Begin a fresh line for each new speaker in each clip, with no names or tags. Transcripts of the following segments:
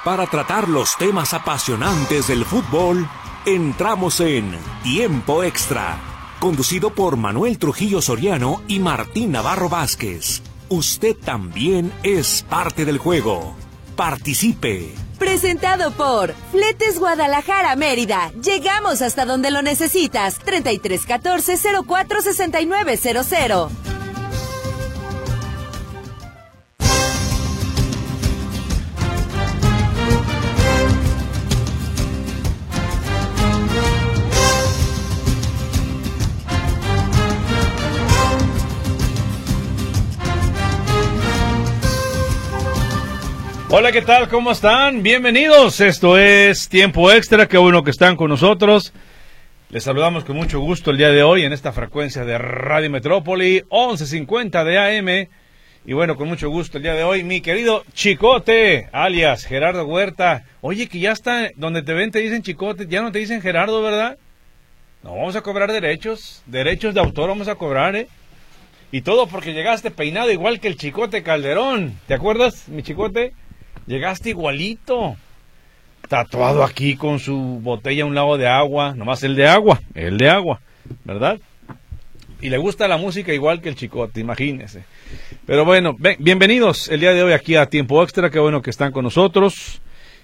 Para tratar los temas apasionantes del fútbol, entramos en Tiempo Extra, conducido por Manuel Trujillo Soriano y Martín Navarro Vázquez. Usted también es parte del juego. Participe.
Presentado por Fletes Guadalajara Mérida. Llegamos hasta donde lo necesitas. 3314-046900.
Hola, ¿qué tal? ¿Cómo están? Bienvenidos. Esto es Tiempo Extra. Qué bueno que están con nosotros. Les saludamos con mucho gusto el día de hoy en esta frecuencia de Radio Metrópoli, 1150 de AM. Y bueno, con mucho gusto el día de hoy, mi querido Chicote, alias Gerardo Huerta. Oye, que ya está, donde te ven te dicen Chicote, ya no te dicen Gerardo, ¿verdad? No, vamos a cobrar derechos de autor vamos a cobrar, ¿eh? Y todo porque llegaste peinado igual que el Chicote Calderón. ¿Te acuerdas, mi Chicote? Llegaste igualito, tatuado aquí con su botella a un lado de agua, nomás el de agua, ¿verdad? Y le gusta la música igual que el Chicote, imagínese. Pero bueno, bienvenidos el día de hoy aquí a Tiempo Extra, qué bueno que están con nosotros.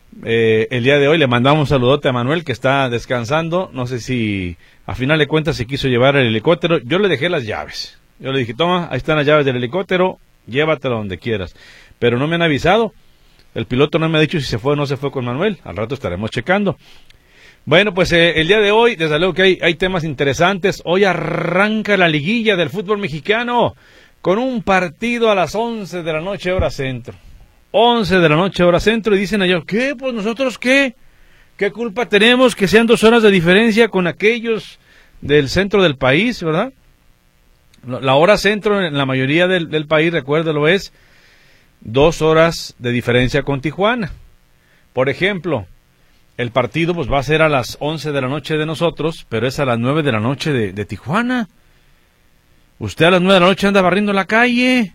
El día de hoy le mandamos un saludote a Manuel que está descansando, no sé si a final de cuentas se quiso llevar el helicóptero. Yo le dejé las llaves, yo le dije, toma, ahí están las llaves del helicóptero, llévatelo donde quieras, pero no me han avisado. El piloto no me ha dicho si se fue o no se fue con Manuel. Al rato estaremos checando. Bueno, pues el día de hoy, desde luego que hay temas interesantes. Hoy arranca la liguilla del fútbol mexicano con un partido a las 11 de la noche hora centro. 11 de la noche hora centro y dicen allá, ¿qué? Pues nosotros, ¿qué? ¿Qué culpa tenemos que sean 2 horas de diferencia con aquellos del centro del país, verdad? La hora centro en la mayoría del país, recuérdelo, es 2 horas de diferencia con Tijuana. Por ejemplo, el partido pues va a ser a las 11 de la noche de nosotros, pero es a las 9 de la noche de Tijuana. Usted a las 9 de la noche anda barriendo la calle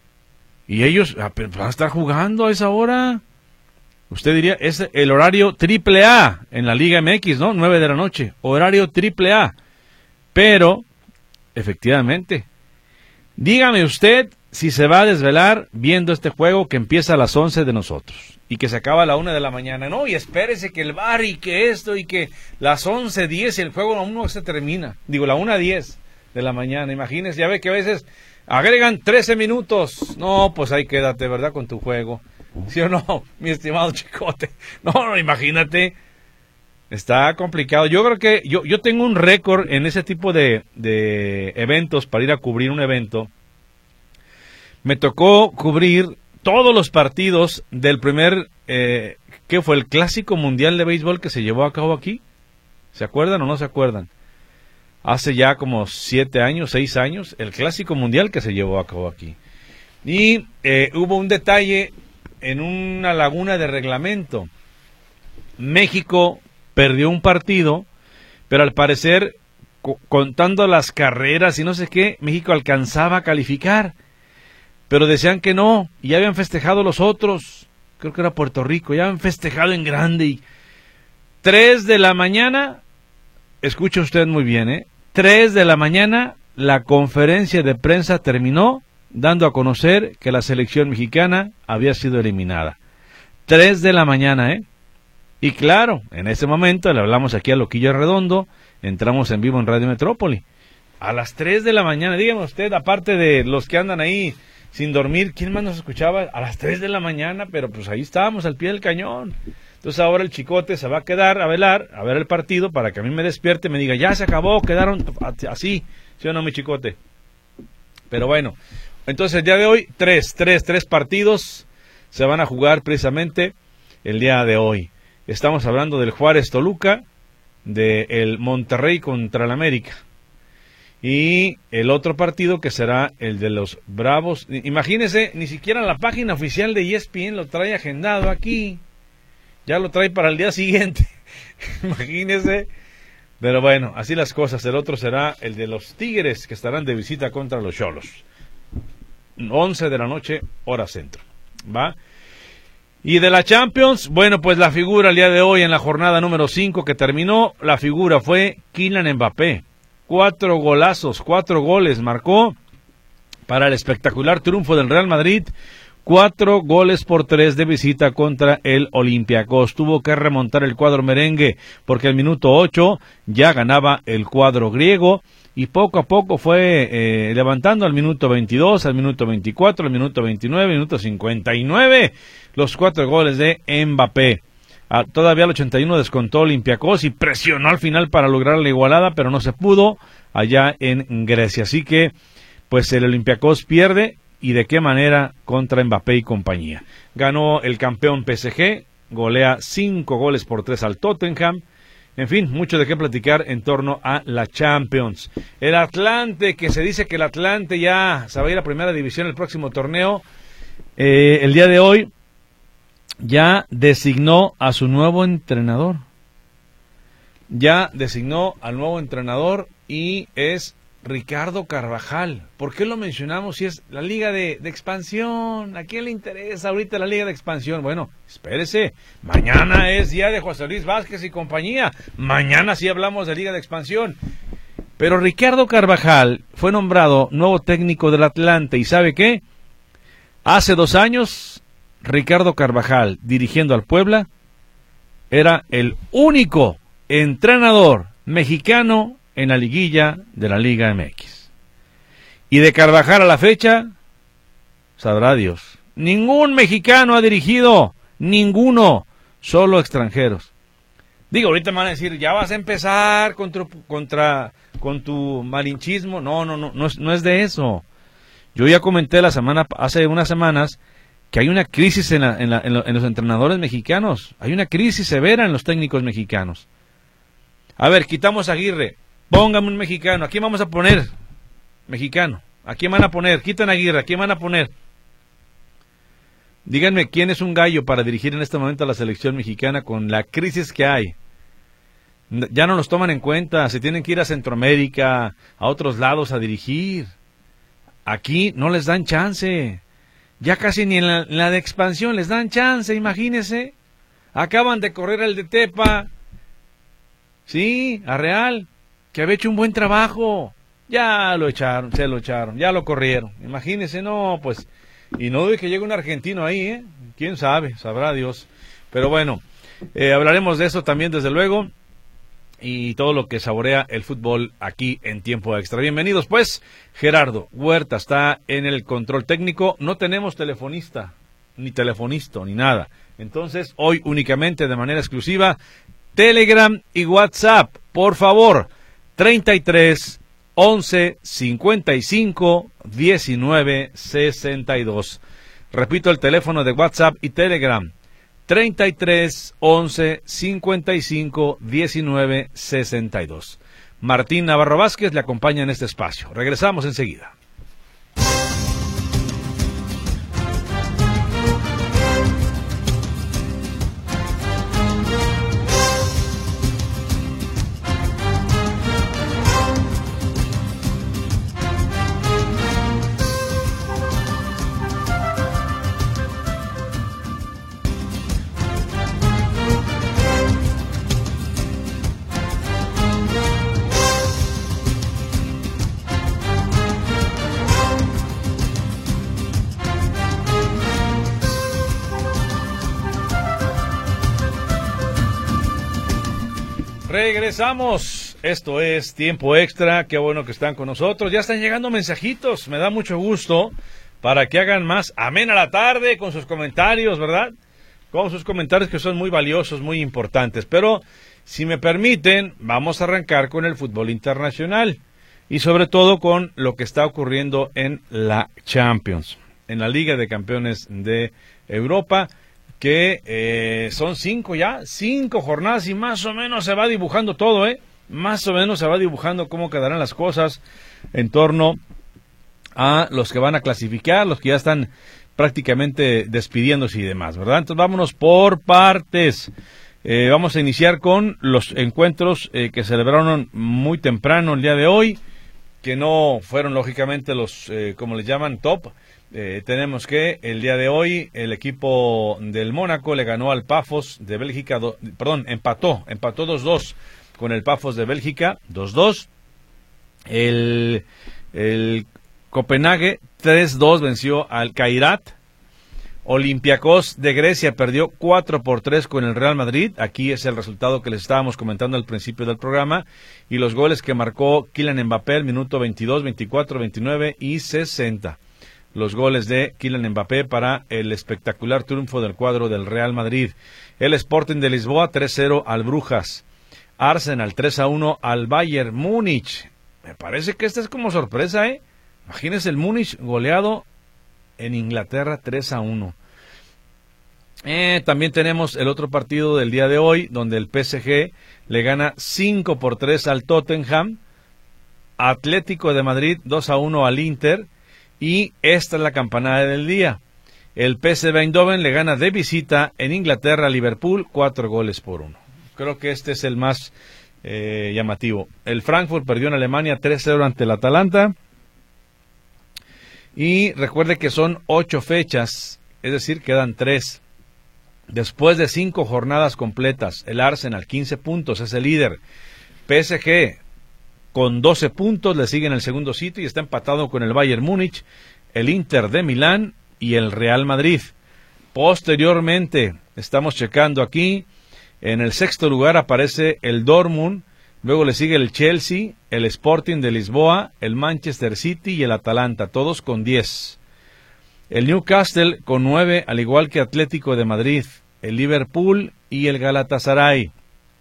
y ellos van a estar jugando a esa hora. Usted diría, es el horario triple A en la Liga MX, ¿no? 9 de la noche, horario triple A. Pero, efectivamente, dígame usted si se va a desvelar viendo este juego que empieza a las 11 de nosotros y que se acaba a la 1 de la mañana. No, y espérese que el bar y que esto y que las 11:10 y el juego aún no se termina. Digo, la 1:10 de la mañana, imagínese, ya ve que a veces agregan 13 minutos. No, pues ahí quédate, ¿verdad? Con tu juego. ¿Sí o no, mi estimado Chicote? No, imagínate. Está complicado. Yo creo que yo tengo un récord en ese tipo de eventos para ir a cubrir un evento. Me tocó cubrir todos los partidos del primer, ¿qué fue? El Clásico Mundial de Béisbol que se llevó a cabo aquí. ¿Se acuerdan o no se acuerdan? Hace ya como 7 años, 6 años, el Clásico Mundial que se llevó a cabo aquí. Y hubo un detalle en una laguna de reglamento. México perdió un partido, pero al parecer, contando las carreras y no sé qué, México alcanzaba a calificar. Pero decían que no, y ya habían festejado los otros, creo que era Puerto Rico, ya habían festejado en grande. Y 3 de la mañana, escucha usted muy bien, 3 de la mañana, la conferencia de prensa terminó dando a conocer que la selección mexicana había sido eliminada. 3 de la mañana, Y claro, en ese momento le hablamos aquí a Loquillo Redondo, entramos en vivo en Radio Metrópoli. A las 3 de la mañana, dígame usted, aparte de los que andan ahí sin dormir, ¿quién más nos escuchaba? A las 3 de la mañana, pero pues ahí estábamos al pie del cañón. Entonces ahora el Chicote se va a quedar a velar, a ver el partido, para que a mí me despierte y me diga, ya se acabó, quedaron así, ¿sí o no, mi Chicote? Pero bueno, entonces el día de hoy, tres partidos se van a jugar precisamente el día de hoy. Estamos hablando del Juárez Toluca, del Monterrey contra el América. Y el otro partido que será el de los Bravos. Imagínese, ni siquiera la página oficial de ESPN lo trae agendado aquí. Ya lo trae para el día siguiente. Imagínese. Pero bueno, así las cosas. El otro será el de los Tigres, que estarán de visita contra los Xolos. 11 de la noche, hora centro. ¿Va? Y de la Champions, bueno, pues la figura el día de hoy en la jornada número 5 que terminó, la figura fue Kylian Mbappé. 4 golazos, 4 goles marcó para el espectacular triunfo del Real Madrid. 4-3 de visita contra el Olympiacos. Tuvo que remontar el cuadro merengue porque al minuto 8 ya ganaba el cuadro griego y poco a poco fue levantando al minuto 22, al minuto 24, al minuto 29, al minuto 59 los 4 goles de Mbappé. Todavía al 81 descontó Olympiacos y presionó al final para lograr la igualada, pero no se pudo allá en Grecia. Así que pues el Olympiacos pierde. ¿Y de qué manera? Contra Mbappé y compañía. Ganó el campeón PSG, golea 5-3 al Tottenham. En fin, mucho de qué platicar en torno a la Champions. El Atlante, que se dice que el Atlante ya se va a ir a primera división el próximo torneo. El día de hoy ya designó a su nuevo entrenador. Ya designó al nuevo entrenador y es Ricardo Carvajal. ¿Por qué lo mencionamos si es la liga de expansión? ¿A quién le interesa ahorita la liga de expansión? Bueno, espérese, mañana es día de José Luis Vázquez y compañía. Mañana sí hablamos de liga de expansión. Pero Ricardo Carvajal fue nombrado nuevo técnico del Atlante. ¿Y sabe qué? Hace 2 años, Ricardo Carvajal, dirigiendo al Puebla, era el único entrenador mexicano en la liguilla de la Liga MX. Y de Carvajal a la fecha, sabrá Dios, ningún mexicano ha dirigido, ninguno, solo extranjeros. Digo, ahorita me van a decir, ya vas a empezar con tu malinchismo. No es de eso. Yo ya comenté hace unas semanas que hay una crisis en los entrenadores mexicanos, hay una crisis severa en los técnicos mexicanos. A ver, quitamos a Aguirre. Póngame un mexicano. ¿A quién vamos a poner? Mexicano. ¿A quién van a poner? Quitan a Aguirre. ¿A quién van a poner? Díganme quién es un gallo para dirigir en este momento a la selección mexicana con la crisis que hay. Ya no los toman en cuenta. Se tienen que ir a Centroamérica, a otros lados a dirigir. Aquí no les dan chance. Ya casi ni en la de expansión les dan chance, imagínense. Acaban de correr al de Tepa. Sí, a Real, que había hecho un buen trabajo. Ya lo echaron, ya lo corrieron. Imagínense, no, pues, y no dude que llegue un argentino ahí, quién sabe, sabrá Dios. Pero bueno, hablaremos de eso también desde luego, y todo lo que saborea el fútbol aquí en Tiempo Extra. Bienvenidos pues, Gerardo Huerta está en el control técnico. No tenemos telefonista, ni telefonisto, ni nada. Entonces, hoy únicamente de manera exclusiva, Telegram y WhatsApp, por favor, 33 11 55 19 62. Repito el teléfono de WhatsApp y Telegram, 33 11 55 19 62. Martín Navarro Vázquez le acompaña en este espacio. Regresamos enseguida. Regresamos, esto es Tiempo Extra, qué bueno que están con nosotros, ya están llegando mensajitos, me da mucho gusto para que hagan más amena la tarde con sus comentarios, ¿verdad? Con sus comentarios que son muy valiosos, muy importantes, pero si me permiten, vamos a arrancar con el fútbol internacional y sobre todo con lo que está ocurriendo en la Champions, en la Liga de Campeones de Europa, que son 5 jornadas y más o menos se va dibujando todo, más o menos se va dibujando cómo quedarán las cosas en torno a los que van a clasificar, los que ya están prácticamente despidiéndose y demás, ¿verdad? Entonces vámonos por partes. Vamos a iniciar con los encuentros que celebraron muy temprano el día de hoy, que no fueron lógicamente los, como les llaman, top. tenemos que el día de hoy el equipo del Mónaco le ganó al Pafos de Bélgica, empató 2-2 con el Pafos de Bélgica, 2-2. El Copenhague 3-2 venció al Kairat. Olympiacos de Grecia perdió 4-3 con el Real Madrid. Aquí es el resultado que les estábamos comentando al principio del programa. Y los goles que marcó Kylian Mbappé al minuto 22, 24, 29 y 60. Los goles de Kylian Mbappé para el espectacular triunfo del cuadro del Real Madrid. El Sporting de Lisboa 3-0 al Brujas. Arsenal 3-1 al Bayern Múnich. Me parece que esta es como sorpresa, ¿eh? Imagínense el Múnich goleado en Inglaterra 3-1. También tenemos el otro partido del día de hoy, donde el PSG le gana 5-3 al Tottenham. Atlético de Madrid 2-1 al Inter. Y esta es la campanada del día. El PSV Eindhoven le gana de visita en Inglaterra a Liverpool 4-1. Creo que este es el más llamativo. El Frankfurt perdió en Alemania 3-0 ante el Atalanta. Y recuerde que son 8 fechas, es decir, quedan 3. Después de 5 jornadas completas, el Arsenal 15 puntos, es el líder. PSG con 12 puntos, le sigue en el segundo sitio y está empatado con el Bayern Múnich, el Inter de Milán y el Real Madrid. Posteriormente, estamos checando aquí, en el sexto lugar aparece el Dortmund. Luego le sigue el Chelsea, el Sporting de Lisboa, el Manchester City y el Atalanta, todos con 10. El Newcastle con 9, al igual que Atlético de Madrid, el Liverpool y el Galatasaray.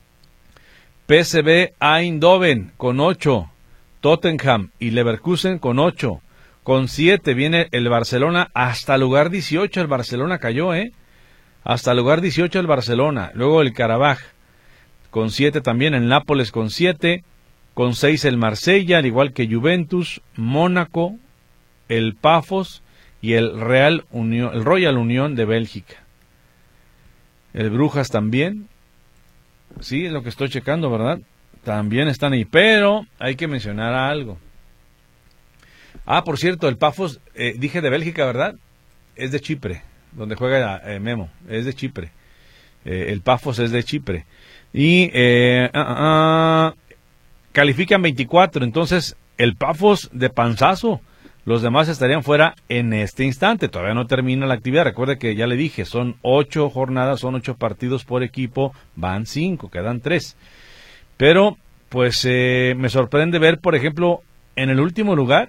PSV Eindhoven con 8, Tottenham y Leverkusen con 8. Con 7 viene el Barcelona, hasta lugar 18 el Barcelona cayó, hasta lugar 18 el Barcelona. Luego el Karabaj con 7 también, el Nápoles con 7, con 6 el Marsella, al igual que Juventus, Mónaco, el Pafos y el Royal Unión de Bélgica. El Brujas también, sí, es lo que estoy checando, ¿verdad? También están ahí, pero hay que mencionar algo. Por cierto, el Pafos, dije de Bélgica, ¿verdad? Es de Chipre, donde juega Memo, es de Chipre. El Pafos es de Chipre. Y califican 24, entonces el Pafos de panzazo, los demás estarían fuera en este instante, todavía no termina la actividad. Recuerde que ya le dije, son 8 jornadas, son 8 partidos por equipo, van 5, quedan 3. Pero pues me sorprende ver, por ejemplo, en el último lugar,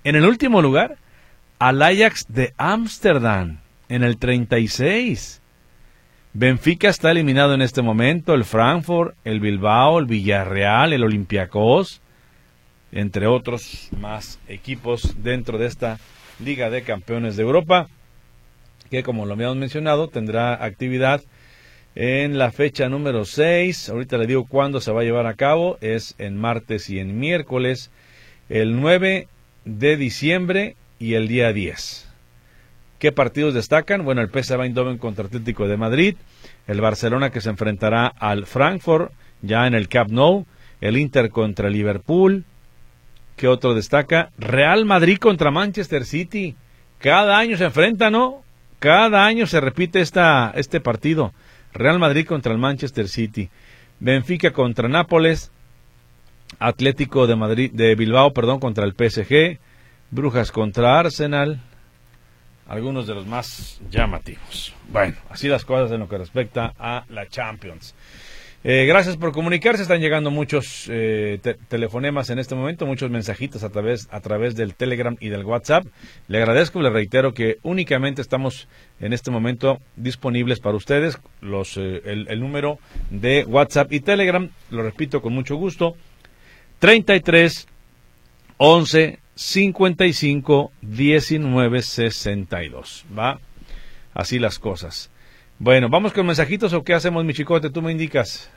al Ajax de Ámsterdam, en el 36. Benfica está eliminado en este momento, el Frankfurt, el Bilbao, el Villarreal, el Olympiacos, entre otros más equipos dentro de esta Liga de Campeones de Europa, que como lo habíamos mencionado, tendrá actividad en la fecha número 6, ahorita le digo cuándo se va a llevar a cabo, es en martes y en miércoles, el 9 de diciembre y el día 10. ¿Qué partidos destacan? Bueno, el PSV Eindhoven contra Atlético de Madrid, el Barcelona que se enfrentará al Frankfurt ya en el Camp Nou, el Inter contra Liverpool. ¿Qué otro destaca? Real Madrid contra Manchester City. Cada año se enfrenta, ¿no? Cada año se repite este partido. Real Madrid contra el Manchester City. Benfica contra Nápoles. Atlético de Bilbao contra el PSG. Brujas contra Arsenal. Algunos de los más llamativos. Bueno, así las cosas en lo que respecta a la Champions. Gracias por comunicarse. Están llegando muchos telefonemas en este momento, muchos mensajitos a través del Telegram y del WhatsApp. Le agradezco, le reitero que únicamente estamos en este momento disponibles para ustedes. El número de WhatsApp y Telegram, lo repito con mucho gusto, 33 11 55 19 62. ¿Va? Así las cosas. Bueno, ¿vamos con mensajitos o qué hacemos, mi chicote? Tú me indicas.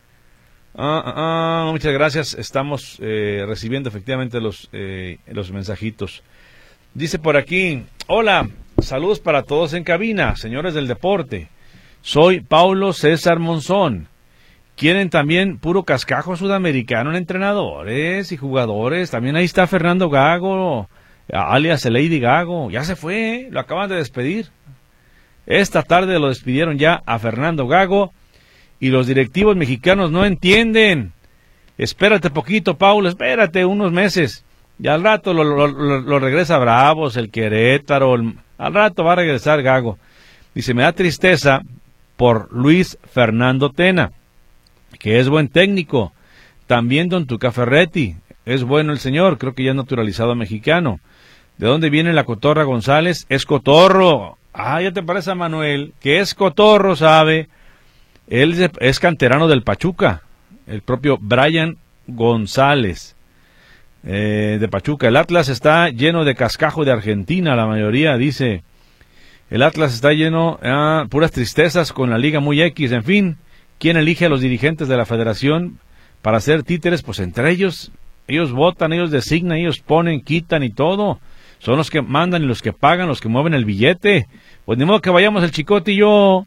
Muchas gracias. Estamos recibiendo efectivamente los mensajitos. Dice por aquí: hola, saludos para todos en cabina, señores del deporte. Soy Paulo César Monzón. Quieren también puro cascajo sudamericano en entrenadores y jugadores. También ahí está Fernando Gago, alias Lady Gago, ya se fue, lo acaban de despedir. Esta tarde lo despidieron ya a Fernando Gago y los directivos mexicanos no entienden. Espérate poquito, Paulo, espérate unos meses. Y al rato lo regresa Bravos, el Querétaro, al rato va a regresar Gago. Dice, me da tristeza por Luis Fernando Tena, que es buen técnico. También don Tuca Ferretti, es bueno el señor, creo que ya es naturalizado mexicano. ¿De dónde viene la Cotorra González? Es cotorro. Ah, ya te parece a Manuel, que es cotorro, sabe. Él es canterano del Pachuca, el propio Brian González. De Pachuca. El Atlas está lleno de cascajo de Argentina, la mayoría dice. El Atlas está lleno puras tristezas con la liga muy X, en fin. ¿Quién elige a los dirigentes de la federación para ser títeres? Pues entre ellos votan, ellos designan, ellos ponen, quitan y todo. Son los que mandan y los que pagan, los que mueven el billete. Pues ni modo que vayamos el Chicote y yo.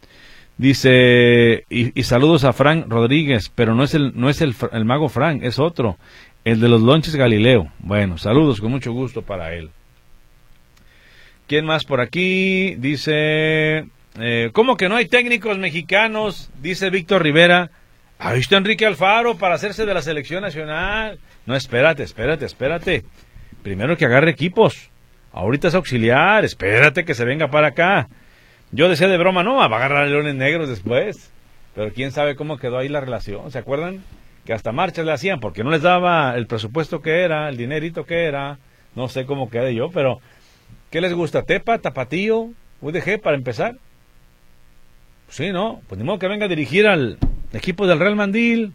Dice, y saludos a Frank Rodríguez, pero no es el mago Frank, es otro. El de los lonches Galileo. Bueno, saludos con mucho gusto para él. ¿Quién más por aquí? Dice, ¿cómo que no hay técnicos mexicanos? Dice Víctor Rivera. Ahí está Enrique Alfaro para hacerse de la selección nacional. No, espérate. Primero que agarre equipos. Ahorita es auxiliar. Espérate que se venga para acá. Yo decía de broma, no, va a agarrar a Leones Negros después. Pero quién sabe cómo quedó ahí la relación. ¿Se acuerdan? Que hasta marchas le hacían porque no les daba el presupuesto que era, el dinerito que era, no sé cómo quedé yo, pero ¿qué les gusta? ¿Tepa, Tapatío, UDG para empezar? Sí, ¿no? Pues ni modo que venga a dirigir al equipo del Real Mandil.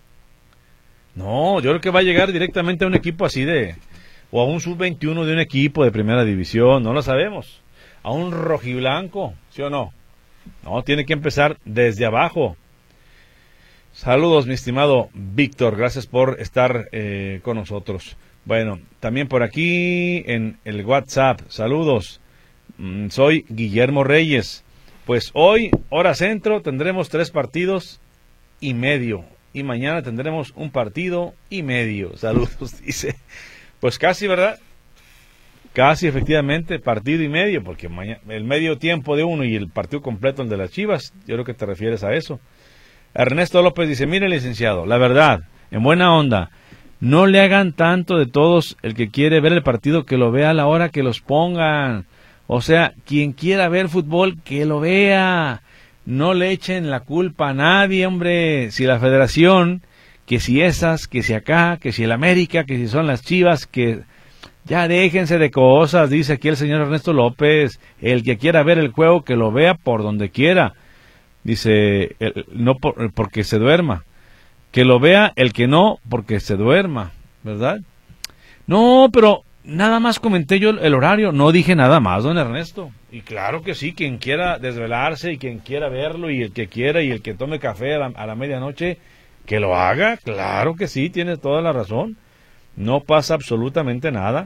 No, yo creo que va a llegar directamente a un equipo así o a un sub-21 de un equipo de primera división, no lo sabemos. A un rojiblanco, ¿sí o no? No, tiene que empezar desde abajo. Saludos, mi estimado Víctor, gracias por estar con nosotros. Bueno, también por aquí en el WhatsApp, saludos, soy Guillermo Reyes. Pues hoy, hora centro, tendremos 3 partidos y medio, y mañana tendremos 1 partido y medio. Saludos, dice. Pues casi, ¿verdad? Casi, efectivamente, partido y medio, porque el medio tiempo de uno y el partido completo, el de las Chivas, yo creo que te refieres a eso. Ernesto López dice, mire licenciado, la verdad, en buena onda, no le hagan tanto de todos, el que quiere ver el partido que lo vea a la hora que los pongan, o sea, quien quiera ver fútbol que lo vea, no le echen la culpa a nadie, hombre, si la federación, que si esas, que si acá, que si el América, que si son las Chivas, que ya déjense de cosas, dice aquí el señor Ernesto López, el que quiera ver el juego que lo vea por donde quiera. Dice, no porque se duerma. Que lo vea el que no, porque se duerma, ¿verdad? No, pero nada más comenté yo el horario, no dije nada más, don Ernesto. Y claro que sí, quien quiera desvelarse y quien quiera verlo y el que quiera y el que tome café a la medianoche, que lo haga, claro que sí, tiene toda la razón. No pasa absolutamente nada.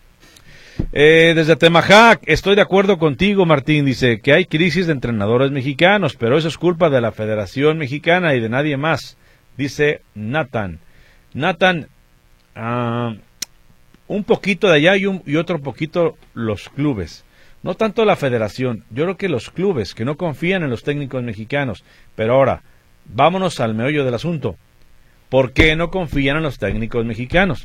Desde Temajac, estoy de acuerdo contigo, Martín, dice que hay crisis de entrenadores mexicanos, pero eso es culpa de la Federación Mexicana y de nadie más, dice Nathan, un poquito de allá y otro poquito los clubes, no tanto la Federación, yo creo que los clubes que no confían en los técnicos mexicanos, pero ahora, vámonos al meollo del asunto, ¿por qué no confían en los técnicos mexicanos?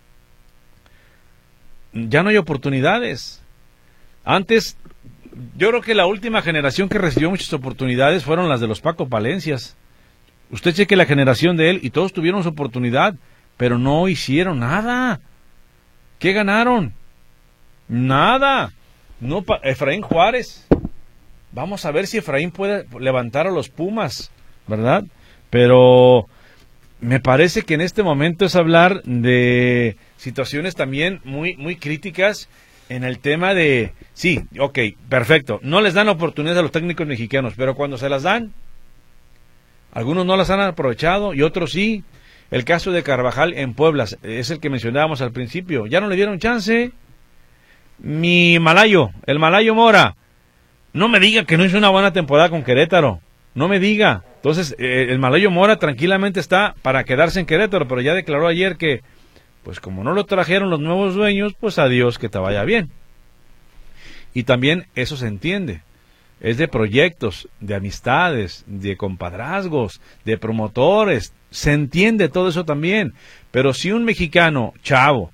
Ya no hay oportunidades. Antes, yo creo que la última generación que recibió muchas oportunidades fueron las de los Paco Palencias. Usted cheque la generación de él y todos tuvieron su oportunidad, pero no hicieron nada. ¿Qué ganaron? Nada. No, Efraín Juárez. Vamos a ver si Efraín puede levantar a los Pumas, ¿verdad? Pero me parece que en este momento es hablar de situaciones también muy críticas en el tema de, sí, ok, perfecto, no les dan oportunidades a los técnicos mexicanos, pero cuando se las dan, algunos no las han aprovechado y otros sí. El caso de Carvajal en Puebla es el que mencionábamos al principio, ya no le dieron chance. El Malayo Mora, no me diga que no hizo una buena temporada con Querétaro, no me diga. Entonces, el Malayo Mora tranquilamente está para quedarse en Querétaro, pero ya declaró ayer que pues como no lo trajeron los nuevos dueños, pues adiós, que te vaya bien. Y también eso se entiende. Es de proyectos, de amistades, de compadrazgos, de promotores. Se entiende todo eso también. Pero si un mexicano, chavo,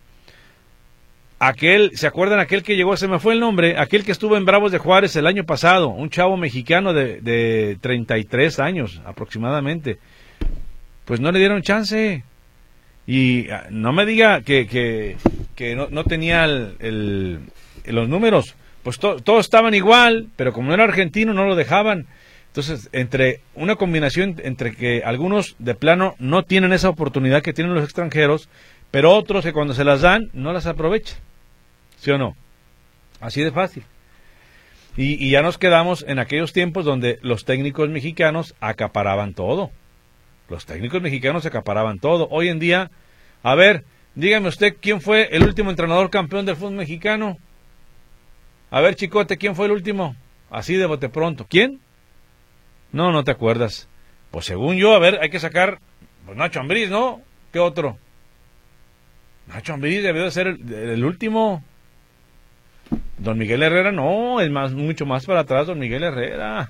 ¿se acuerdan aquel que llegó? Se me fue el nombre, aquel que estuvo en Bravos de Juárez el año pasado, un chavo mexicano de 33 años aproximadamente. Pues no le dieron chance. Y no me diga que no tenía los números. Pues todos estaban igual, pero como no era argentino no lo dejaban. Entonces, entre una combinación entre que algunos de plano no tienen esa oportunidad que tienen los extranjeros, pero otros que cuando se las dan no las aprovechan. ¿Sí o no? Así de fácil. Y ya nos quedamos en aquellos tiempos donde los técnicos mexicanos acaparaban todo. Los técnicos mexicanos acaparaban todo. Hoy en día, a ver, dígame usted, ¿quién fue el último entrenador campeón del fútbol mexicano? A ver, Chicote, ¿quién fue el último? Así de bote pronto. ¿Quién? No te acuerdas. Pues según yo, a ver, hay que sacar pues Nacho Ambriz, ¿no? ¿Qué otro? Nacho Ambriz debió de ser el último. Don Miguel Herrera, no, es mucho más para atrás, don Miguel Herrera.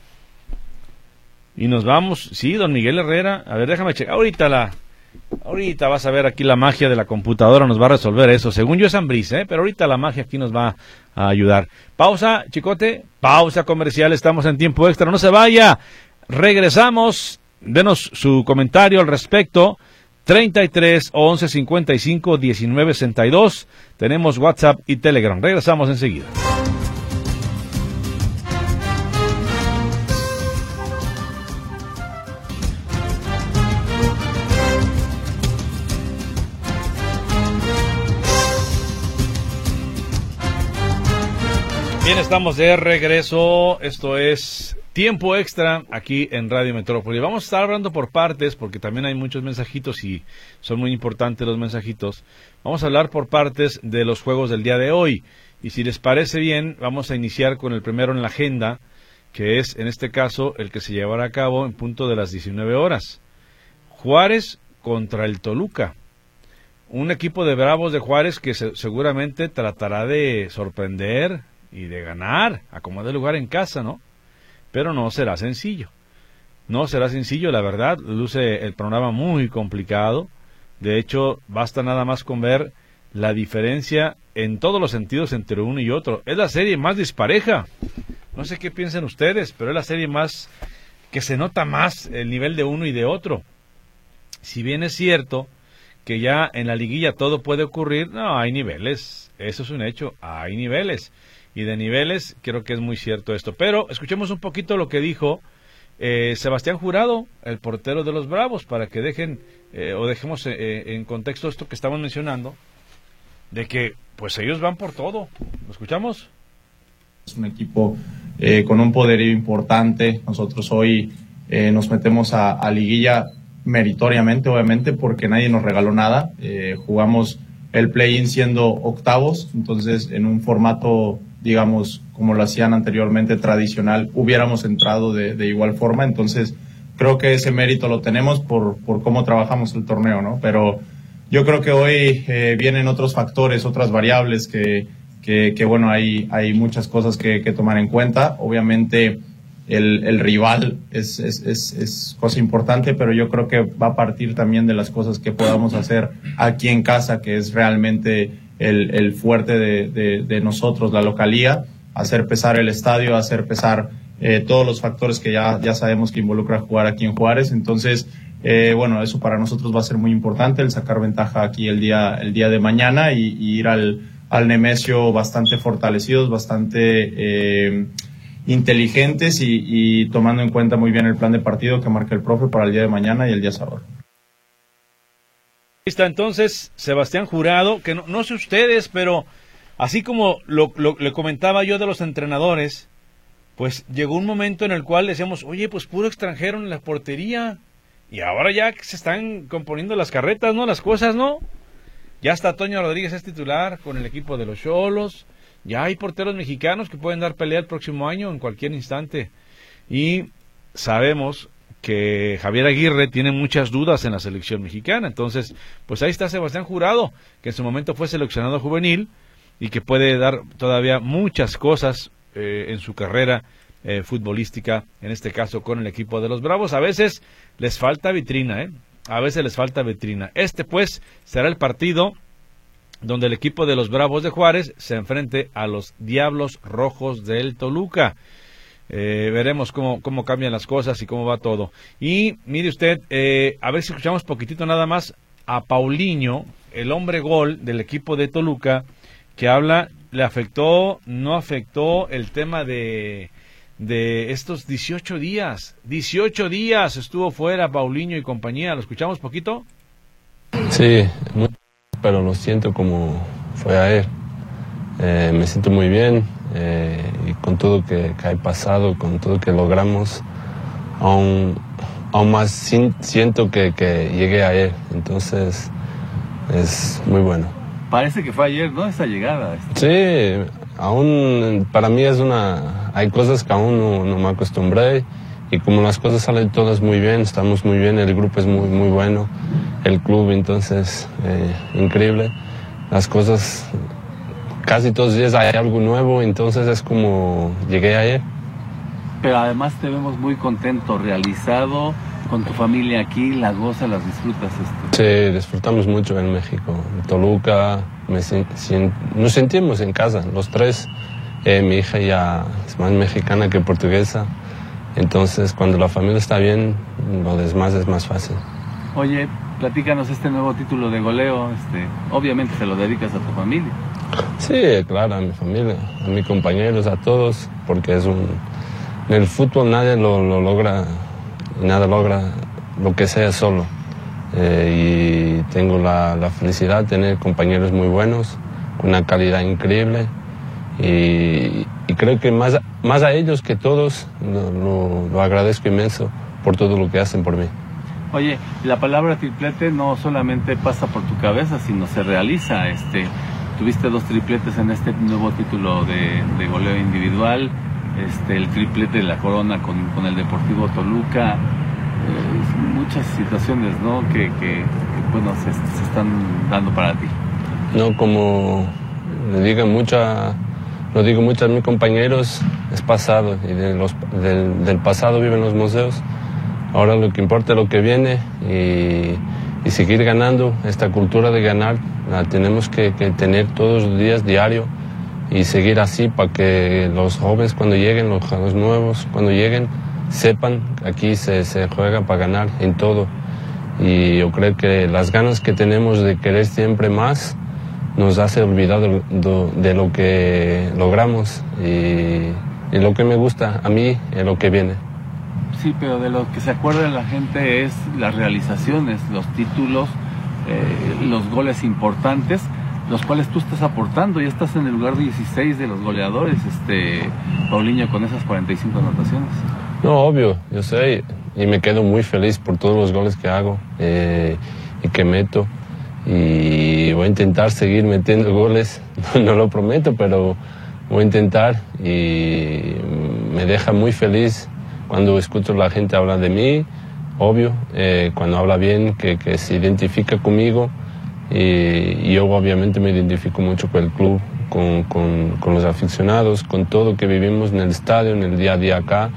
Y nos vamos, sí, don Miguel Herrera. A ver, déjame checar. Ahorita vas a ver aquí la magia de la computadora, nos va a resolver eso. Según yo es Ambriz, pero ahorita la magia aquí nos va a ayudar. Pausa, Chicote, pausa comercial, estamos en tiempo extra, no se vaya. Regresamos, denos su comentario al respecto. 33 11 55 19 62. Tenemos WhatsApp y Telegram. Regresamos enseguida. Bien, estamos de regreso. Esto es Tiempo Extra aquí en Radio Metrópoli. Vamos a estar hablando por partes porque también hay muchos mensajitos y son muy importantes los mensajitos. Vamos a hablar por partes de los juegos del día de hoy. Y si les parece bien, vamos a iniciar con el primero en la agenda, que es en este caso el que se llevará a cabo en punto de las 19 horas. Juárez contra el Toluca. Un equipo de Bravos de Juárez que seguramente tratará de sorprender y de ganar, a como de lugar en casa, ¿no? Pero no será sencillo. No será sencillo, la verdad. Luce el panorama muy complicado. De hecho, basta nada más con ver la diferencia en todos los sentidos entre uno y otro. Es la serie más dispareja. No sé qué piensan ustedes, pero es la serie más que se nota más el nivel de uno y de otro. Si bien es cierto que ya en la liguilla todo puede ocurrir, no, hay niveles. Eso es un hecho, hay niveles. Y de niveles, creo que es muy cierto esto. Pero escuchemos un poquito lo que dijo Sebastián Jurado, el portero de los Bravos, para que dejemos en contexto esto que estamos mencionando, de que pues ellos van por todo. ¿Lo escuchamos?
Es un equipo con un poderío importante. Nosotros hoy nos metemos a liguilla meritoriamente, obviamente, porque nadie nos regaló nada. Jugamos el play-in siendo octavos, entonces en un formato, digamos, como lo hacían anteriormente, tradicional, hubiéramos entrado de igual forma. Entonces creo que ese mérito lo tenemos por cómo trabajamos el torneo, ¿no? Pero yo creo que hoy vienen otros factores, otras variables que bueno, hay muchas cosas que tomar en cuenta. Obviamente el rival es cosa importante, pero yo creo que va a partir también de las cosas que podamos hacer aquí en casa, que es realmente el fuerte de nosotros, la localía, hacer pesar el estadio, hacer pesar todos los factores que ya sabemos que involucra jugar aquí en Juárez. Entonces, bueno, eso para nosotros va a ser muy importante, el sacar ventaja aquí el día de mañana y ir al Nemesio bastante fortalecidos, bastante inteligentes y tomando en cuenta muy bien el plan de partido que marca el profe para el día de mañana y el día sábado.
Está entonces Sebastián Jurado, que no sé ustedes, pero así como le comentaba yo de los entrenadores, pues llegó un momento en el cual decíamos, oye, pues puro extranjero en la portería, y ahora ya se están componiendo las carretas, ¿no? Las cosas, ¿no? Ya está Toño Rodríguez es titular con el equipo de los Xolos, ya hay porteros mexicanos que pueden dar pelea el próximo año en cualquier instante, y sabemos que Javier Aguirre tiene muchas dudas en la selección mexicana. Entonces, pues ahí está Sebastián Jurado, que en su momento fue seleccionado juvenil y que puede dar todavía muchas cosas en su carrera futbolística, en este caso con el equipo de los Bravos. A veces les falta vitrina, a veces les falta vitrina. Pues será el partido donde el equipo de los Bravos de Juárez se enfrente a los Diablos Rojos del Toluca. Veremos cómo cambian las cosas y cómo va todo. Y mire usted, a ver si escuchamos poquitito nada más a Paulinho, el hombre gol del equipo de Toluca, que habla, le afectó, no afectó el tema de estos 18 días. 18 días estuvo fuera Paulinho y compañía. ¿Lo escuchamos poquito?
Sí, pero lo siento como fue ayer. Me siento muy bien y con todo que ha pasado, con todo que logramos, aún más siento que llegué ayer. Entonces es muy bueno.
Parece que fue ayer, ¿no? Esa llegada.
Sí, aún para mí hay cosas que aún no me acostumbré, y como las cosas salen todas muy bien, estamos muy bien, el grupo es muy bueno, el club, entonces increíble. Las cosas, casi todos los días hay algo nuevo, entonces es como llegué ayer.
Pero además te vemos muy contento, realizado, con tu familia aquí, la gozas, las disfrutas.
Sí, disfrutamos mucho en México. En Toluca, nos sentimos en casa, los tres. Mi hija ya es más mexicana que portuguesa. Entonces, cuando la familia está bien, lo demás es más fácil.
Oye, platícanos este nuevo título de goleo. Obviamente se lo dedicas a tu familia.
Sí, claro, a mi familia, a mis compañeros, a todos, porque en el fútbol nadie lo logra. Nada logra lo que sea solo. Y tengo la felicidad de tener compañeros muy buenos, con una calidad increíble. Y creo que más a ellos que todos lo agradezco inmenso por todo lo que hacen por mí.
Oye, la palabra triplete no solamente pasa por tu cabeza, sino se realiza. Tuviste 2 tripletes en este nuevo título de goleo individual. El triplete de la corona con el Deportivo Toluca, muchas situaciones, ¿no? que bueno, se están dando para ti.
No, como lo digo mucho a mis compañeros, es pasado, y del pasado viven los museos. Ahora lo que importa es lo que viene, y seguir ganando. Esta cultura de ganar la tenemos que tener todos los días, diario, y seguir así para que los jóvenes cuando lleguen, los nuevos cuando lleguen, sepan que aquí se juega para ganar en todo. Y yo creo que las ganas que tenemos de querer siempre más nos hace olvidar de lo que logramos, y lo que me gusta a mí es lo que viene.
Sí, pero de lo que se acuerda la gente es las realizaciones, los títulos, los goles importantes, los cuales tú estás aportando. Ya estás en el lugar 16 de los goleadores, Paulinho, con esas 45 anotaciones.
No, obvio, yo sé, y me quedo muy feliz por todos los goles que hago y que meto, y voy a intentar seguir metiendo goles, no lo prometo, pero voy a intentar, y me deja muy feliz cuando escucho a la gente hablar de mí, obvio, cuando habla bien, que se identifica conmigo. Y yo obviamente me identifico mucho con el club, con los aficionados, con todo que vivimos en el estadio, en el día a día acá.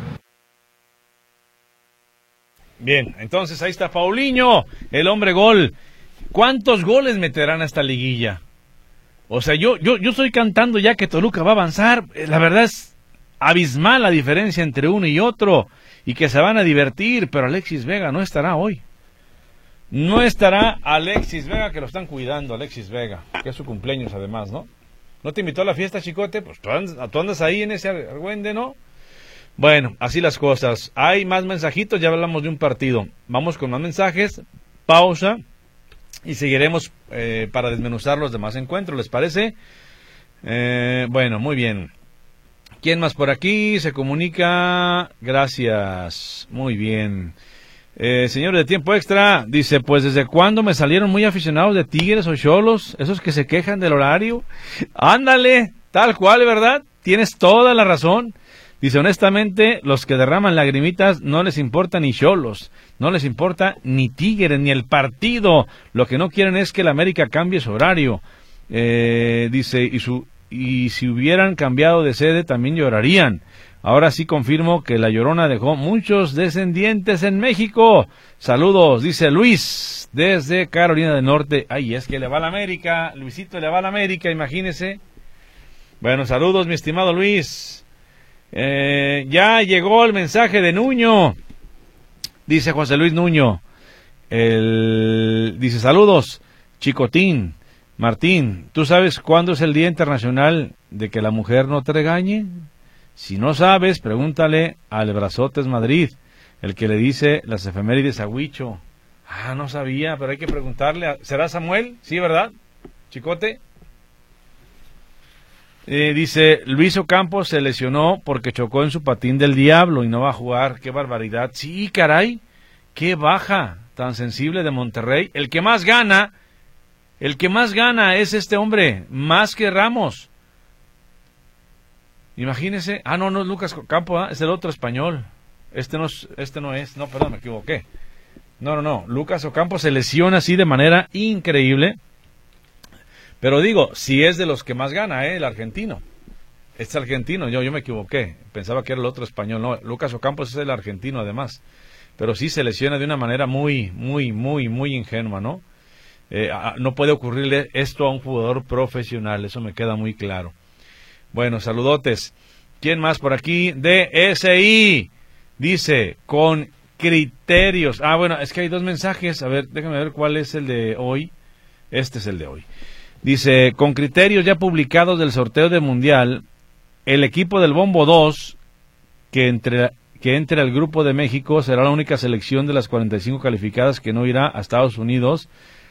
Bien, entonces ahí está Paulinho, el hombre gol. ¿Cuántos goles meterán a esta liguilla? O sea, yo estoy cantando ya que Toluca va a avanzar. La verdad es abismal la diferencia entre uno y otro, y que se van a divertir, pero Alexis Vega no estará hoy. No estará Alexis Vega, que lo están cuidando, Alexis Vega, que es su cumpleaños además, ¿no? ¿No te invitó a la fiesta, Chicote? Pues tú andas ahí en ese argüende, ¿no? Bueno, así las cosas. Hay más mensajitos, ya hablamos de un partido. Vamos con más mensajes, pausa, y seguiremos para desmenuzar los demás encuentros, ¿les parece? Bueno, muy bien. ¿Quién más por aquí se comunica? Gracias, muy bien. Señor de Tiempo Extra, dice, pues ¿desde cuándo me salieron muy aficionados de Tigres o Xolos? Esos que se quejan del horario. Ándale, tal cual, ¿verdad? Tienes toda la razón. Dice, honestamente, los que derraman lagrimitas no les importa ni Xolos, no les importa ni Tigres, ni el partido. Lo que no quieren es que el América cambie su horario. Dice, y si hubieran cambiado de sede también llorarían. Ahora sí confirmo que la Llorona dejó muchos descendientes en México. Saludos, dice Luis, desde Carolina del Norte. Ay, es que le va a la América, Luisito le va a la América, imagínese. Bueno, saludos, mi estimado Luis. Ya llegó el mensaje de Nuño, dice José Luis Nuño. Dice, saludos, Chicotín. Martín, ¿tú sabes cuándo es el Día Internacional de que la mujer no te regañe? Si no sabes, pregúntale al Brazotes Madrid, el que le dice las efemérides a Huicho. Ah, no sabía, pero hay que preguntarle. ¿Será Samuel? Sí, ¿verdad? Chicote. Dice, Luis Ocampo se lesionó porque chocó en su patín del diablo y no va a jugar. ¡Qué barbaridad! Sí, caray, qué baja tan sensible de Monterrey. El que más gana es este hombre, más que Ramos. Imagínese. Ah, no es Lucas Ocampo, es el otro español. Este no es, no, perdón, me equivoqué. No, Lucas Ocampo se lesiona así de manera increíble. Pero digo, si es de los que más gana, el argentino. Es argentino, yo me equivoqué. Pensaba que era el otro español. No, Lucas Ocampos es el argentino además. Pero sí se lesiona de una manera muy ingenua, ¿no? No puede ocurrirle esto a un jugador profesional, eso me queda muy claro. Bueno, saludotes. ¿Quién más por aquí? DSI. Dice, con criterios. Ah, bueno, es que hay dos mensajes. A ver, déjame ver cuál es el de hoy. Este es el de hoy. Dice, con criterios ya publicados del sorteo de Mundial, el equipo del Bombo 2, que entre al Grupo de México, será la única selección de las 45 calificadas que no irá a Estados Unidos.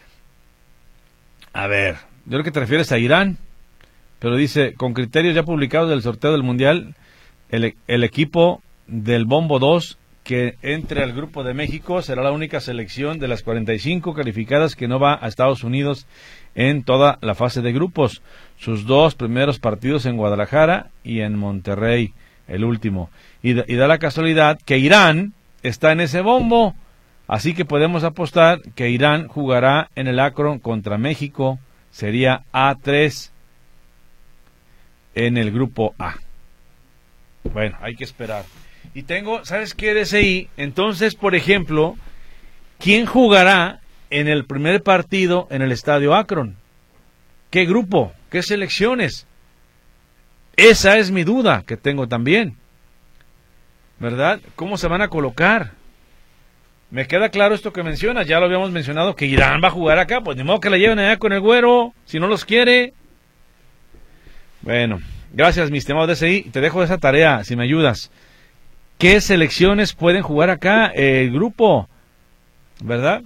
A ver, yo creo que te refieres a Irán, pero dice, con criterios ya publicados del sorteo del Mundial, el equipo del Bombo 2, que entre al Grupo de México, será la única selección de las 45 calificadas que no va a Estados Unidos en toda la fase de grupos. Sus dos primeros partidos en Guadalajara y en Monterrey, el último. Y da la casualidad que Irán está en ese bombo, así que podemos apostar que Irán jugará en el Akron contra México, sería A3 en el grupo A. Bueno, hay que esperar. Y tengo, ¿sabes qué? DSI, entonces, por ejemplo, ¿quién jugará en el primer partido en el Estadio Akron? ¿Qué grupo? ¿Qué selecciones? Esa es mi duda que tengo también, ¿verdad? ¿Cómo se van a colocar? Me queda claro esto que mencionas, ya lo habíamos mencionado, que Irán va a jugar acá, pues ni modo que la lleven allá con el güero, si no los quiere. Bueno, gracias mi estimado DSI, te dejo esa tarea, si me ayudas. ¿Qué selecciones pueden jugar acá? El grupo, ¿verdad?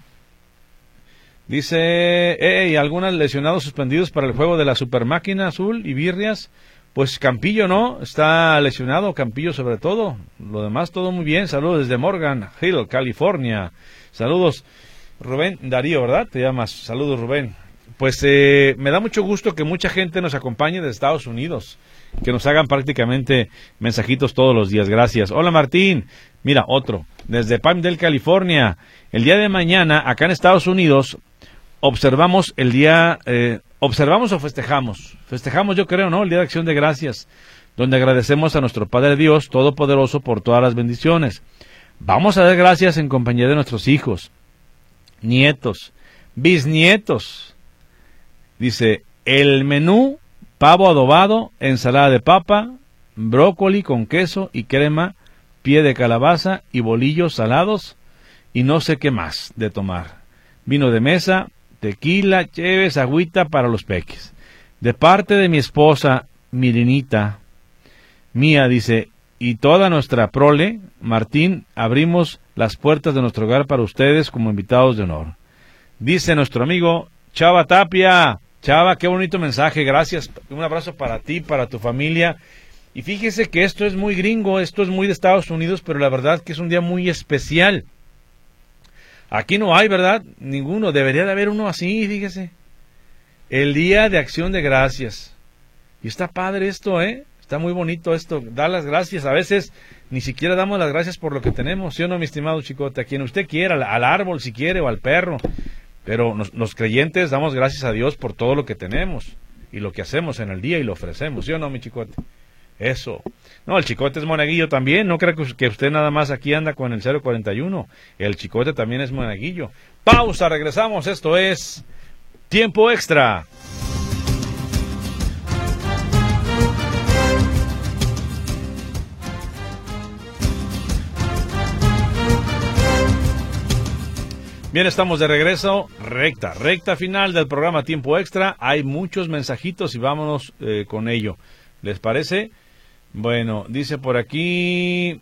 Dice, algunos lesionados suspendidos para el juego de la Supermáquina Azul y Birrias. Pues Campillo, ¿no? Está lesionado, Campillo sobre todo. Lo demás todo muy bien. Saludos desde Morgan Hill, California. Saludos, Rubén Darío, ¿verdad? Te llamas. Saludos, Rubén. Pues me da mucho gusto que mucha gente nos acompañe de Estados Unidos, que nos hagan prácticamente mensajitos todos los días. Gracias. Hola, Martín. Mira, otro. Desde Palmdale, California. El día de mañana, acá en Estados Unidos, observamos o festejamos. Festejamos, yo creo, ¿no? El Día de Acción de Gracias, donde agradecemos a nuestro Padre Dios Todopoderoso por todas las bendiciones. Vamos a dar gracias en compañía de nuestros hijos, nietos, bisnietos. Dice, el menú, pavo adobado, ensalada de papa, brócoli con queso y crema, pie de calabaza y bolillos salados y no sé qué más de tomar. Vino de mesa, tequila, cheves, agüita para los peques. De parte de mi esposa, Mirinita, mía, dice, y toda nuestra prole, Martín, abrimos las puertas de nuestro hogar para ustedes como invitados de honor. Dice nuestro amigo Chava Tapia. Chava, qué bonito mensaje, gracias. Un abrazo para ti, para tu familia. Y fíjese que esto es muy gringo, esto es muy de Estados Unidos, pero la verdad que es un día muy especial. Aquí no hay, ¿verdad? Ninguno. Debería de haber uno así, fíjese. El Día de Acción de Gracias. Y está padre esto, ¿eh? Está muy bonito esto, dar las gracias. A veces ni siquiera damos las gracias por lo que tenemos, ¿sí o no, mi estimado Chicote? A quien usted quiera, al árbol si quiere o al perro. Pero los creyentes damos gracias a Dios por todo lo que tenemos y lo que hacemos en el día y lo ofrecemos, ¿sí o no, mi Chicote? Eso. No, el Chicote es monaguillo también. No creo que usted nada más aquí anda con el 041. El Chicote también es monaguillo. Pausa, regresamos. Esto es Tiempo Extra. Bien, estamos de regreso, recta final del programa Tiempo Extra. Hay muchos mensajitos y vámonos con ello. ¿Les parece? Bueno, dice por aquí,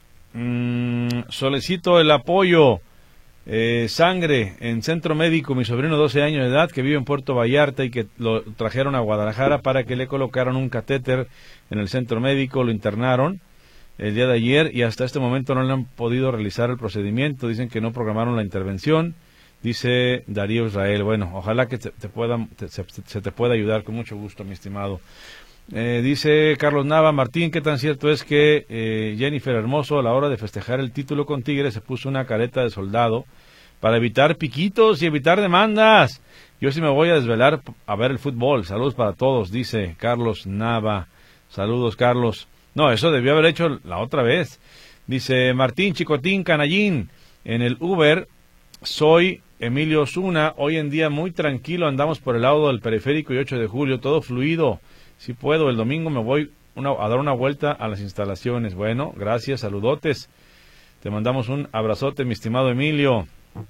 solicito el apoyo, sangre en centro médico, mi sobrino 12 años de edad que vive en Puerto Vallarta y que lo trajeron a Guadalajara para que le colocaran un catéter en el centro médico, lo internaron el día de ayer y hasta este momento no le han podido realizar el procedimiento, dicen que no programaron la intervención, dice Darío Israel. Bueno, ojalá que se te pueda ayudar con mucho gusto, mi estimado. Dice Carlos Nava, Martín, ¿qué tan cierto es que Jennifer Hermoso a la hora de festejar el título con Tigres se puso una careta de soldado para evitar piquitos y evitar demandas? Yo sí me voy a desvelar a ver el fútbol. Saludos para todos, dice Carlos Nava. Saludos, Carlos. No, eso debió haber hecho la otra vez. Dice Martín Chicotín Canallín, en el Uber soy Emilio Osuna, hoy en día muy tranquilo, andamos por el lado del Periférico y 8 de julio, todo fluido. Si puedo, el domingo me voy a dar una vuelta a las instalaciones. Bueno, gracias, saludotes. Te mandamos un abrazote, mi estimado Emilio.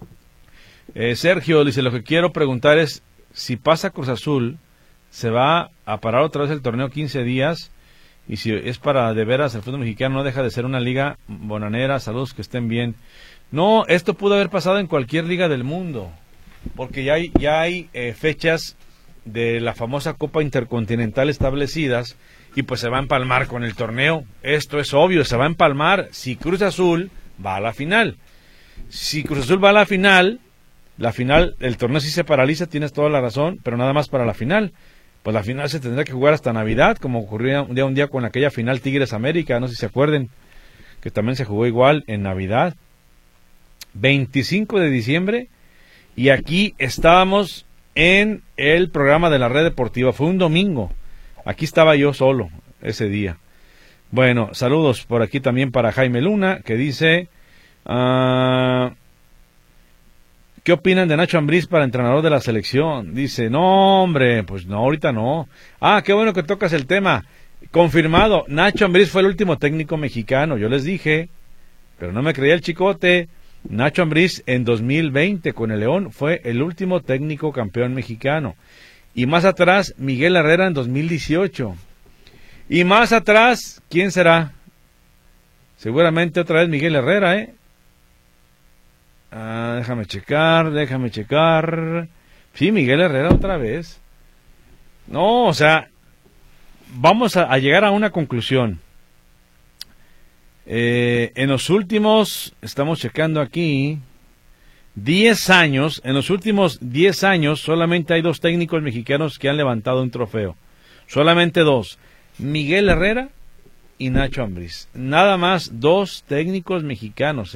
Sergio dice, lo que quiero preguntar es, si pasa Cruz Azul, ¿se va a parar otra vez el torneo 15 días? Y si es para de veras, el fútbol mexicano no deja de ser una liga bonanera. Saludos, que estén bien. No, esto pudo haber pasado en cualquier liga del mundo, porque ya hay fechas de la famosa Copa Intercontinental establecidas y pues se va a empalmar con el torneo. Esto es obvio, se va a empalmar si Cruz Azul va a la final. Si Cruz Azul va a la final, el torneo sí se paraliza, tienes toda la razón, pero nada más para la final. Pues la final se tendrá que jugar hasta Navidad, como ocurrió un día con aquella final Tigres América, no sé si se acuerden, que también se jugó igual en Navidad. 25 de diciembre, y aquí estábamos en el programa de la Red Deportiva, fue un domingo, aquí estaba yo solo ese día. Bueno, saludos por aquí también para Jaime Luna, que dice, ¿qué opinan de Nacho Ambriz para entrenador de la selección? Dice, no hombre, pues no, ahorita no. Qué bueno que tocas el tema, confirmado, Nacho Ambriz fue el último técnico mexicano, yo les dije, pero no me creía el Chicote. Nacho Ambriz en 2020 con el León fue el último técnico campeón mexicano. Y más atrás, Miguel Herrera en 2018. Y más atrás, ¿quién será? Seguramente otra vez Miguel Herrera, déjame checar. Sí, Miguel Herrera otra vez. No, o sea, vamos a llegar a una conclusión. En los últimos, estamos checando aquí, 10 años, en los últimos 10 años solamente hay 2 técnicos mexicanos que han levantado un trofeo. Solamente 2, Miguel Herrera y Nacho Ambriz. Nada más 2 técnicos mexicanos,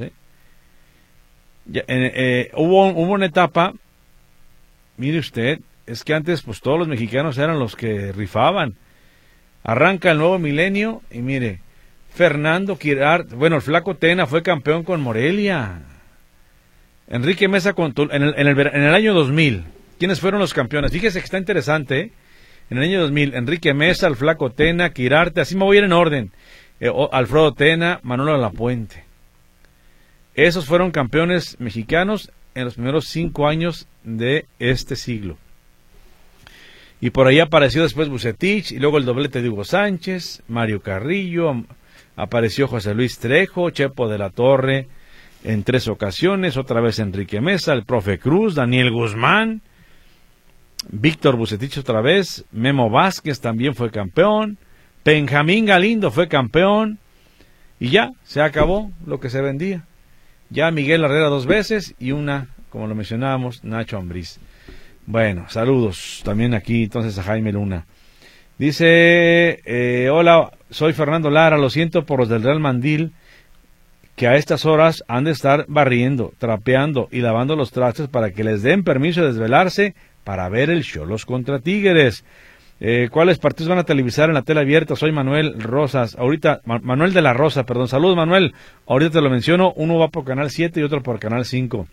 hubo una etapa, mire usted, es que antes pues todos los mexicanos eran los que rifaban. Arranca el nuevo milenio y mire, Fernando Quirart, bueno, el Flaco Tena fue campeón con Morelia. Enrique Mesa en el año 2000. ¿Quiénes fueron los campeones? Fíjese que está interesante, En el año 2000, Enrique Mesa, el Flaco Tena, Quirarte, así me voy a ir en orden. Alfredo Tena, Manolo Lapuente. Esos fueron campeones mexicanos en los primeros 5 años de este siglo. Y por ahí apareció después Bucetich, y luego el doblete de Hugo Sánchez, Mario Carrillo, apareció José Luis Trejo, Chepo de la Torre en 3 ocasiones, otra vez Enrique Mesa, el profe Cruz, Daniel Guzmán, Víctor Bucetich otra vez, Memo Vázquez también fue campeón, Benjamín Galindo fue campeón, y ya, se acabó lo que se vendía. Ya Miguel Herrera 2 veces, y una, como lo mencionábamos, Nacho Ambriz. Bueno, saludos también aquí entonces a Jaime Luna. Dice, hola, soy Fernando Lara, lo siento por los del Real Mandil, que a estas horas han de estar barriendo, trapeando y lavando los trastes para que les den permiso de desvelarse para ver el Xolos contra Tigres. ¿Cuáles partidos van a televisar en la tele abierta? Soy Manuel Rosas, ahorita, Manuel de la Rosa, perdón, saludos Manuel, ahorita te lo menciono, uno va por Canal 7 y otro por Canal 5.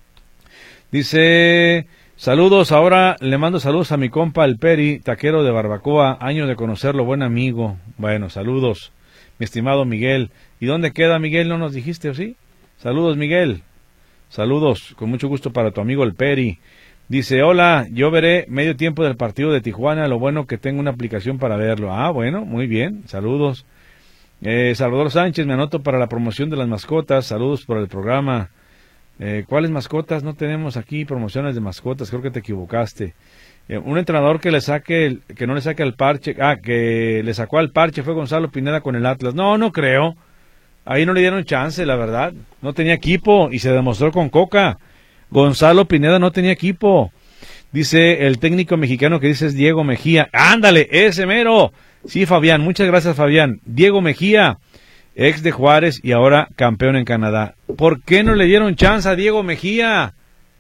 Dice, saludos, ahora le mando saludos a mi compa el Peri, taquero de Barbacoa, año de conocerlo, buen amigo. Bueno, saludos, mi estimado Miguel. ¿Y dónde queda Miguel? ¿No nos dijiste o sí? Saludos Miguel, saludos, con mucho gusto para tu amigo el Peri. Dice, hola, yo veré medio tiempo del partido de Tijuana, lo bueno que tengo una aplicación para verlo. Ah, bueno, muy bien, saludos. Salvador Sánchez, me anoto para la promoción de las mascotas, saludos por el programa. ¿Cuáles mascotas? No tenemos aquí promociones de mascotas, creo que te equivocaste. Un entrenador que no le saque al parche, que le sacó al parche fue Gonzalo Pineda con el Atlas. No creo. Ahí no le dieron chance, la verdad. No tenía equipo y se demostró con Coca. Gonzalo Pineda no tenía equipo. Dice el técnico mexicano que dice es Diego Mejía. ¡Ándale, ese mero! Sí, Fabián, muchas gracias, Fabián. Diego Mejía, ex de Juárez y ahora campeón en Canadá. ¿Por qué no le dieron chance a Diego Mejía?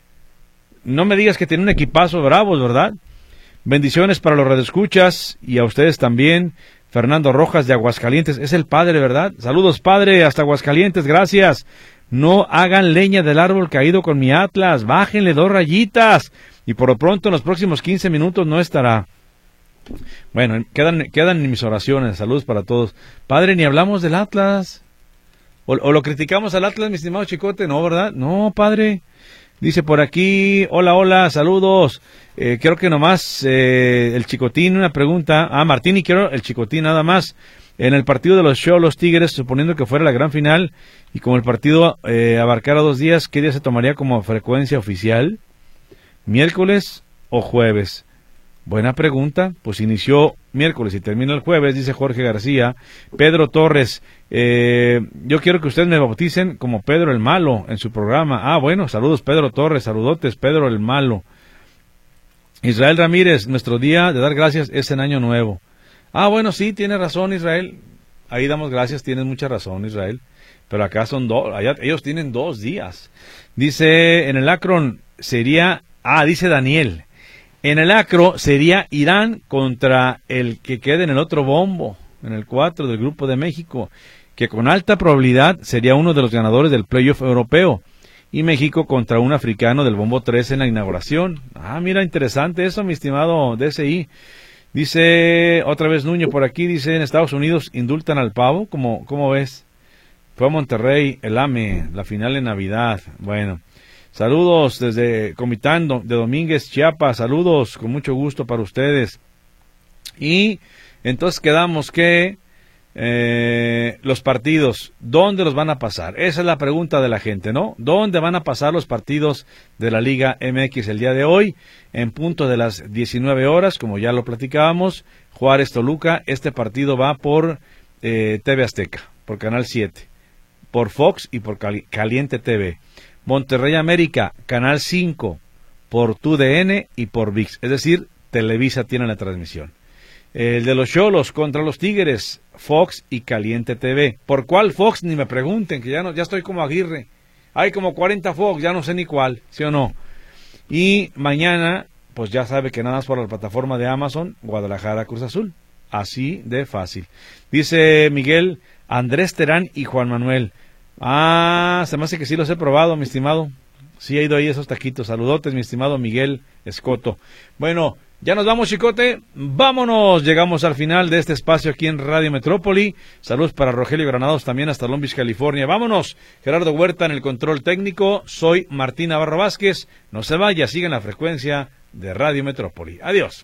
No me digas que tiene un equipazo bravos, ¿verdad? Bendiciones para los radioescuchas y a ustedes también. Fernando Rojas de Aguascalientes, es el padre, ¿verdad? Saludos, padre, hasta Aguascalientes, gracias. No hagan leña del árbol caído con mi Atlas, bájenle 2 rayitas. Y por lo pronto en los próximos 15 minutos no estará. Bueno, quedan en mis oraciones, saludos para todos. Padre, ni hablamos del Atlas. ¿O lo criticamos al Atlas, mi estimado Chicote? No, ¿verdad? No, padre. Dice por aquí, hola, saludos. Creo que nomás el Chicotín, una pregunta. Martín, y quiero el Chicotín nada más. En el partido de los Xolos Tigres, suponiendo que fuera la gran final, y como el partido abarcara 2 días, ¿qué día se tomaría como frecuencia oficial? ¿Miércoles o jueves? Buena pregunta, pues inició miércoles y terminó el jueves, dice Jorge García. Pedro Torres, yo quiero que ustedes me bauticen como Pedro el Malo en su programa. Bueno, saludos Pedro Torres, saludotes Pedro el Malo. Israel Ramírez, nuestro día de dar gracias es en Año Nuevo. Bueno, sí, tiene razón Israel, ahí damos gracias, tienes mucha razón Israel, pero acá son 2, allá ellos tienen 2 días. Dice, en el Akron sería, dice Daniel, en el Acro sería Irán contra el que quede en el otro bombo, en el 4 del Grupo de México, que con alta probabilidad sería uno de los ganadores del playoff europeo, y México contra un africano del bombo 3 en la inauguración. Mira, interesante eso, mi estimado DSI. Dice, otra vez Nuño por aquí, dice, en Estados Unidos indultan al pavo, ¿cómo ves? Fue a Monterrey, el AME, la final en Navidad. Bueno, saludos desde Comitán de Domínguez, Chiapas, saludos, con mucho gusto para ustedes. Y entonces quedamos que los partidos, ¿dónde los van a pasar? Esa es la pregunta de la gente, ¿no? ¿Dónde van a pasar los partidos de la Liga MX el día de hoy? En punto de las 19 horas, como ya lo platicábamos, Juárez-Toluca, este partido va por TV Azteca, por Canal 7, por Fox y por Caliente TV. Monterrey-América, Canal 5, por TUDN y por ViX, es decir, Televisa tiene la transmisión. El de los Xolos contra los Tigres, Fox y Caliente TV. ¿Por cuál Fox? Ni me pregunten, que ya estoy como Aguirre. Hay como 40 Fox, ya no sé ni cuál, ¿sí o no? Y mañana, pues ya sabe que nada más por la plataforma de Amazon, Guadalajara Cruz Azul. Así de fácil. Dice Miguel, Andrés Terán y Juan Manuel. Se me hace que sí los he probado, mi estimado. Sí he ido ahí esos taquitos. Saludotes, mi estimado Miguel Escoto. Bueno, ya nos vamos, Chicote. Vámonos. Llegamos al final de este espacio aquí en Radio Metrópoli. Saludos para Rogelio Granados también hasta Long Beach, California. Vámonos. Gerardo Huerta en el control técnico. Soy Martín Navarro Vázquez. No se vaya, sigan la frecuencia de Radio Metrópoli. Adiós.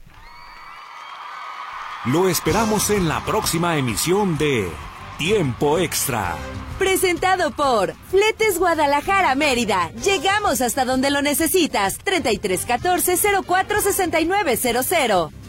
Lo esperamos en la próxima emisión de Tiempo Extra.
Presentado por Fletes Guadalajara Mérida. Llegamos hasta donde lo necesitas. 3314-046900.